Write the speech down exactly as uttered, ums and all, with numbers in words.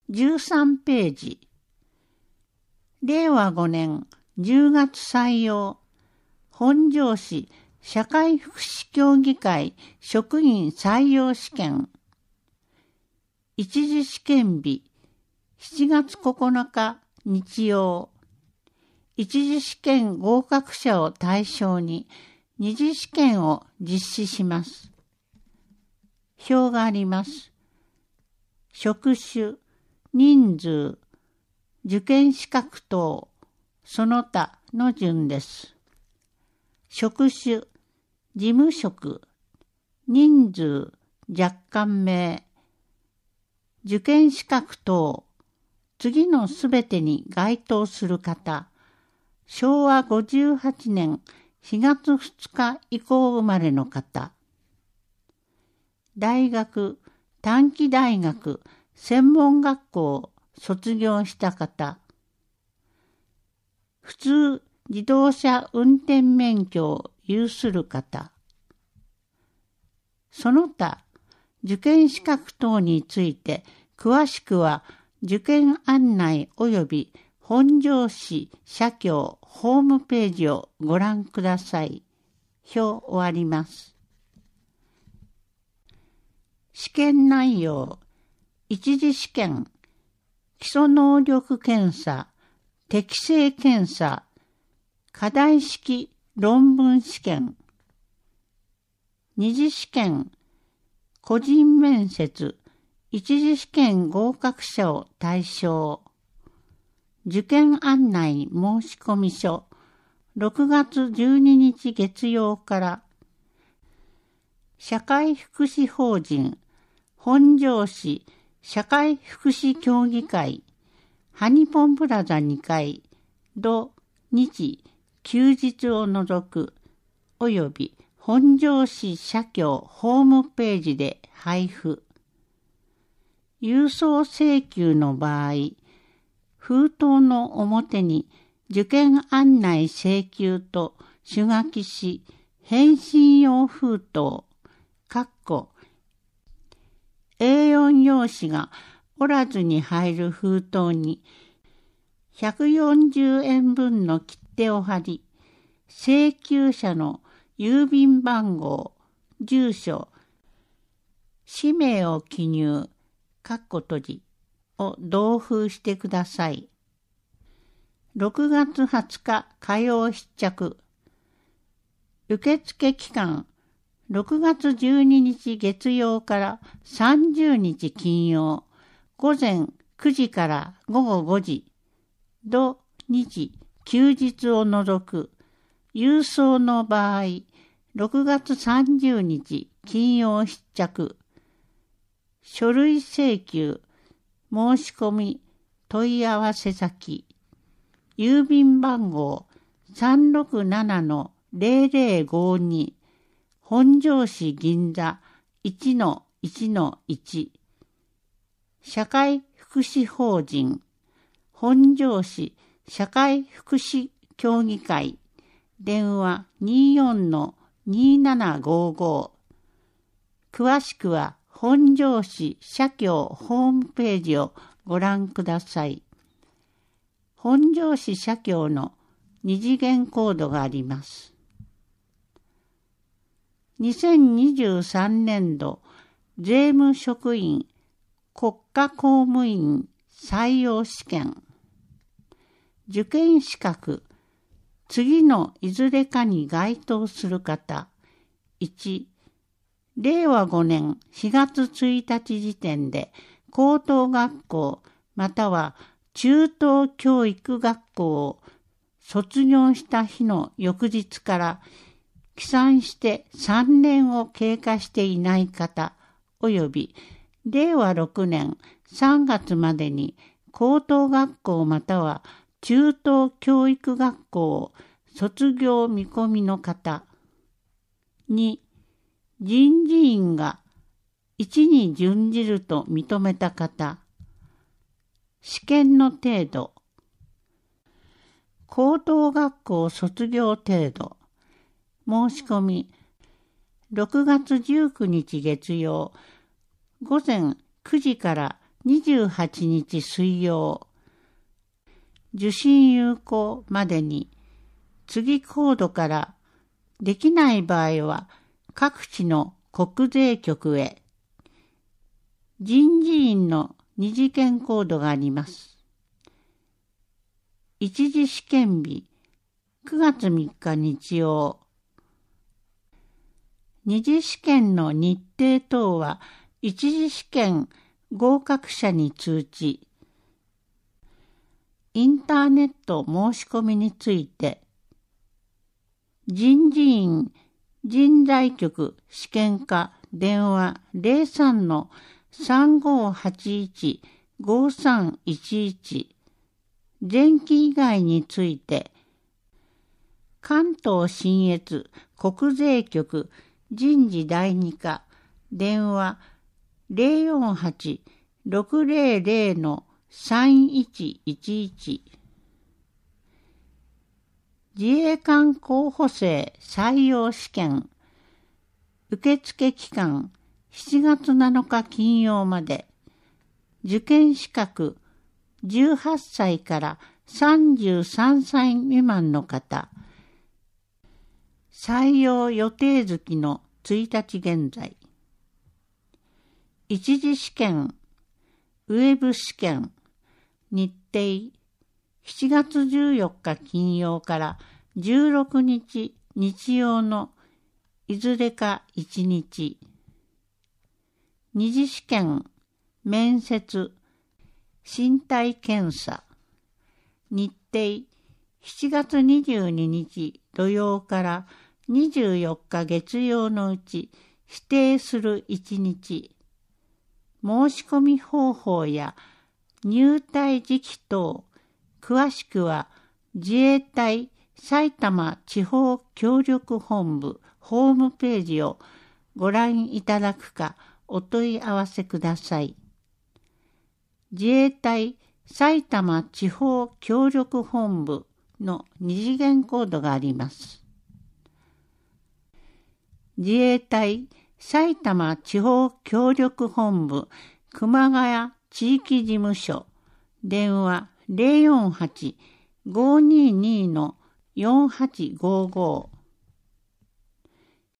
じゅうさんページ。れいわごねんじゅうがつ採用。本庄市社会福祉協議会職員採用試験。一次試験日しちがつここのか日曜。一次試験合格者を対象に二次試験を実施します。表があります。職種、人数、受験資格等、その他の順です。職種、事務職、人数、若干名、受験資格等、次のすべてに該当する方、しょうわごじゅうはちねんしがつふつか以降生まれの方、大学、短期大学、専門学校を卒業した方、普通自動車運転免許を有する方、その他受験資格等について詳しくは受験案内及び本庄市社協ホームページをご覧ください。表終わります。試験内容。一次試験、基礎能力検査、適性検査、課題式論文試験。二次試験、個人面接、一次試験合格者を対象。受験案内申込書、ろくがつじゅうににち月曜から、社会福祉法人、本庄市社会福祉協議会、ハニポンプラザにかい、土、日、休日を除く、および本庄市社協ホームページで配布。郵送請求の場合、封筒の表に受験案内請求と手書きし、返信用封筒、かっこエーよん 用紙が折らずに入る封筒にひゃくよんじゅうえんぶんの切手を貼り、請求者の郵便番号、住所、氏名を記入、かっこ閉じを同封してください。ろくがつはつか火曜必着。受付期間、ろくがつじゅうににち月曜からさんじゅうにち金曜、午前くじからごごごじ、土日休日を除く、郵送の場合、ろくがつさんじゅうにち金曜必着。書類請求、申し込み、問い合わせ先、郵便番号 さんろくななのぜろぜろごに、本庄市銀座 いちのいちのいち、社会福祉法人、本庄市社会福祉協議会、電話 にじゅうよんのにーななごーごー。詳しくは本庄市社協ホームページをご覧ください。本庄市社協の二次元コードがあります。にせんにじゅうさんねんど税務職員国家公務員採用試験。受験資格、次のいずれかに該当する方。いち、れいわごねんしがつついたち時点で高等学校または中等教育学校を卒業した日の翌日から起算してさんねんを経過していない方およびれいわろくねんさんがつまでに高等学校または中等教育学校を卒業見込みの方。に、人事院がいちに準じると認めた方。試験の程度。高等学校卒業程度。申し込み。ろくがつじゅうくにち月曜、午前くじからにじゅうはちにち水曜、受信有効までに次コードからできない場合は各地の国税局へ。人事院の二次元コードがあります。一次試験日くがつみっか日曜。二次試験の日程等は一次試験合格者に通知。インターネット申し込みについて、人事院人材局試験課電話 ゼロさんのさんごはちいちごさんいちいち、前期以外について、関東信越国税局人事第二課電話 ゼロよんはちろくゼロゼロのさんいちいちいち。自衛官候補生採用試験受付期間しちがつなのか金曜まで。受験資格じゅうはっさいからさんじゅうさんさい未満の方。採用予定月のいちにち現在。一次試験ウェブ試験日程しちがつじゅうよっか金曜からじゅうろくにち日曜のいずれかいちにち。二次試験面接身体検査日程しちがつにじゅうににち土曜からにじゅうよっか月曜のうち指定するいちにち。申し込み方法や入隊時期等、詳しくは自衛隊埼玉地方協力本部ホームページをご覧いただくかお問い合わせください。自衛隊埼玉地方協力本部の二次元コードがあります。自衛隊埼玉地方協力本部熊谷地域事務所電話 ゼロよんはちごーにーにーのよんはちごーごー